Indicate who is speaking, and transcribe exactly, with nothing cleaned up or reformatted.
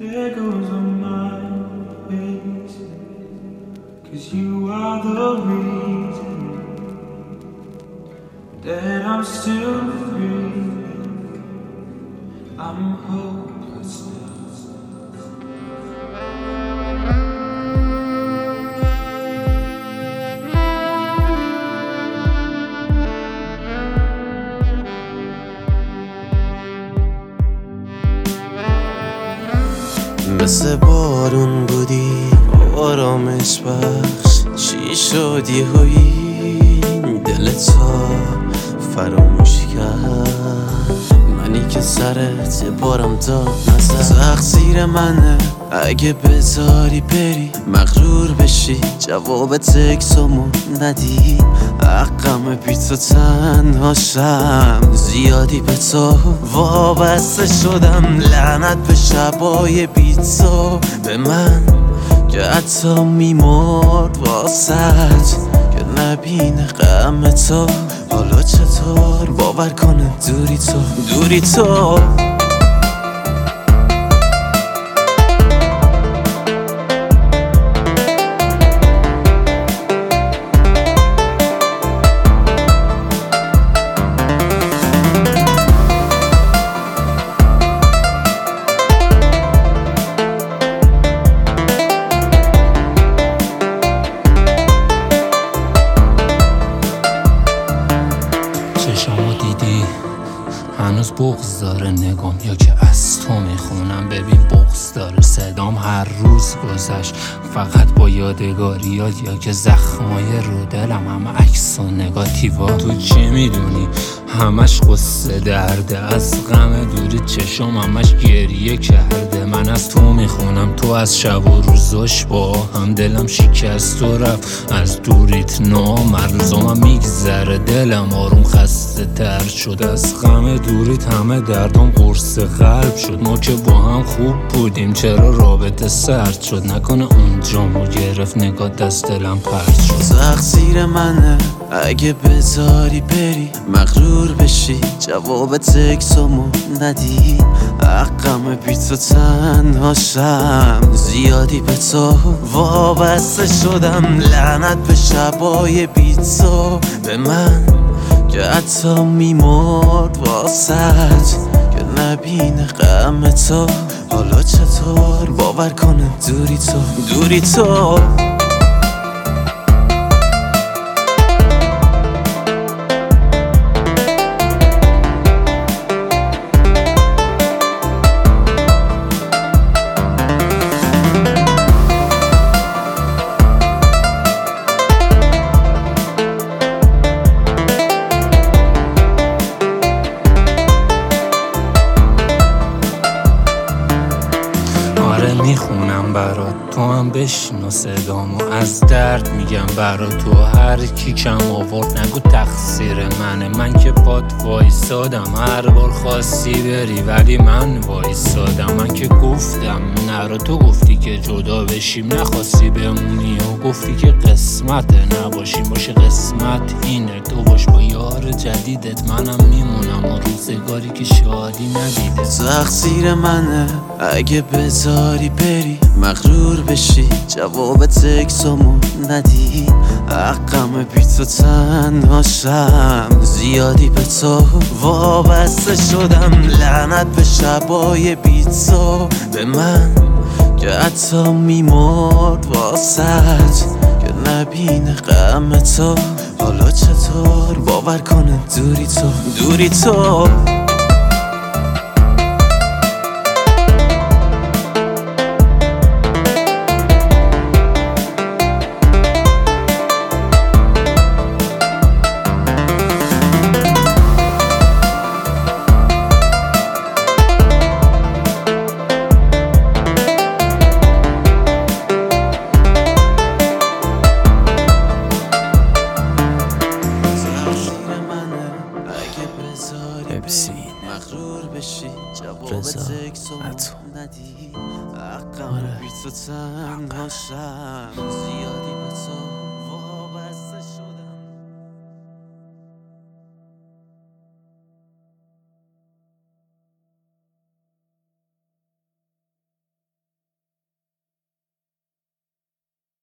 Speaker 1: There goes a mind racing, 'cause you are the reason that I'm still free. I'm hopeless now.
Speaker 2: مثل بارون بودی آرامش بخش، چی شد یهویی دلتا فراموش کرد؟ منی که سرت بارم داد نزد، تقصیر منه اگه بذاری بری مغرور بشی جواب تکسامو ندی. حقم بی تو تنهاشم، زیادی به تو وابسته شدم. لعنت به شبای بی تو، به من که حتی میمرد واسد که نبینه غم تو. حالا چطور باور کنه دوری تو دوری تو
Speaker 3: چشامو دیدی هنوز بغض داره نگام، یا که از تو میخونم ببین بغض داره صدام. هر روز گذشت فقط با یادگاریات، یا که زخمای رو دلم همه عکس و نگاتیوا. تو چی میدونی همش قصه درده، از غم دوری چشام همش گریه کرده. من از تو میخونم تو از شب و روزاش با هم، دلم شکست و رفت از دوریت نامرد. روزام میگذره دلم آروم خسته تر شد، از غم دوریت همه دردم قرص قلب شد. ما که با هم خوب بودیم چرا رابطه سرد شد؟ نکنه اونجامو گرفت نگاه دست دلم پرد شد.
Speaker 2: تقصیر منه اگه بذاری بری مغرور بشی جواب تکسامو ندی. حقم بی تو تنهاشم، زیادی به تو وابسته شدم. لعنت به شبای بی تو، به من که حتی میمرد واسد که نبینه غم تو. حالا چطور باور کنه دوری تو دوری تو
Speaker 3: میخونم برات تو هم بشنو صدامو، از درد میگم برات. تو هر کی کم آورد نگو تقصیر منه، من که پات وایسادم هر بار خواستی بری ولی من وایسادم. من که گفتم نرو، تو گفتی که جدا بشیم نخواستی بمونی و گفتی که قسمت نباشیم. باشه قسمت اینه تو باش با یار جدیدت، منم میمونم و روزگاری که شادی ندیده.
Speaker 2: تقصیر منه اگه بذاری بری مغرور بشی جواب تکسامو ندی. حقم بی تو تنهاشم، زیادی به تو وابسته شدم. لعنت به شبای بی تو، به من که حتی میمرد واسد که نبینه غم تو. حالا چطور باور کنه دوری تو دوری تو مغرور بشی جواب تکسامو ندی. حقم بی تو تنهاشم، زیادی به تو